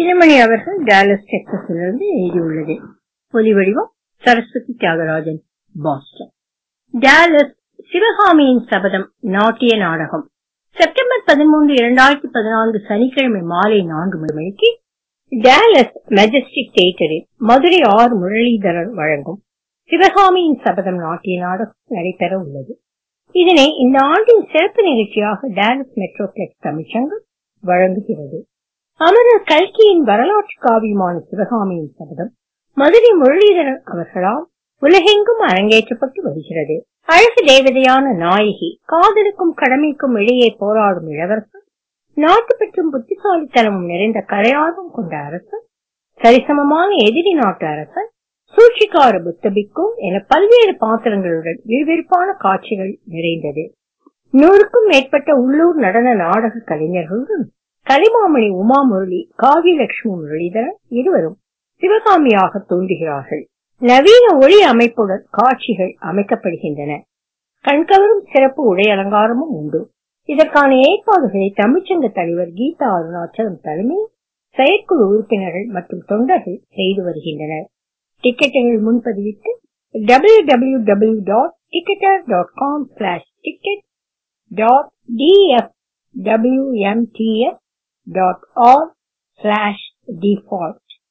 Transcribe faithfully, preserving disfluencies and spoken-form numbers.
சின்னமணி அவர்கள் டாலஸ் டெக்சாஸிலிருந்து எழுதியுள்ளது. ஒலிவடிவம் சரஸ்வதி தியாகராஜன், பாஸ்டன். டாலஸ் சிவகாமியின் சபதம் நாட்டிய நாடகம் செப்டம்பர் பதிமூன்று இரண்டாயிரத்தி பதினான்கு சனிக்கிழமை மாலை நான்கு மணிக்கு டாலஸ் மெஜஸ்டிக் தியேட்டரில் மதுரை ஆர் முரளிதரன் வழங்கும் சிவகாமியின் சபதம் நாட்டிய நாடகம் நடைபெற உள்ளது. இதனை இந்த ஆண்டின் சிறப்பு நிகழ்ச்சியாக டாலஸ் மெட்ரோபிளெக்ஸ் தமிழ்ச்சங்கம் வழங்குகிறது. அமரர் கல்கியின் வரலாற்று காவியமான சிவகாமியின் சபதம் மதுரை முரளிதரன் அவர்களால் உலகெங்கும் அரங்கேற்றப்பட்டு வருகிறது. அழகு தேவதையான நாயகி, காதலுக்கும் கடமைக்கும் இடையே போராடும் இளவரசர், நாட்டு பற்றும் புத்திசாலித்தனமும் நிறைந்த கரையார்வம் கொண்ட அரசர், சரிசமமான எதிரி நாட்டு அரசர், சூழ்ச்சிக்கார புத்தபிக்கும் என பல்வேறு பாத்திரங்களுடன் விறுவிறுப்பான காட்சிகள் நிறைந்தது. நூறுக்கும் மேற்பட்ட உள்ளூர் நடன நாடக கலைஞர்களுடன் கலைமாமணி உமா முரளி, காவியலட்சுமி முரளிதரன் இருவரும் சிவகாமியாக தோன்றுகிறார்கள். நவீன ஒளி அமைப்புடன் காட்சிகள் அமைக்கப்படுகின்றன. கண்கவரும் சிறப்பு உடை அலங்காரமும் உண்டு. இதற்கான ஏற்பாடுகளை தமிழ்ச்சங்க தலைவர் கீதா அருணாச்சலம் தலைமையில் செயற்குழு உறுப்பினர்கள் மற்றும் தொண்டர்கள் செய்து வருகின்றனர். டிக்கெட்டுகள் முன்பதிவிற்கு W W W dot ticketer dot com slash ticket dot TF W M T S dot org slash default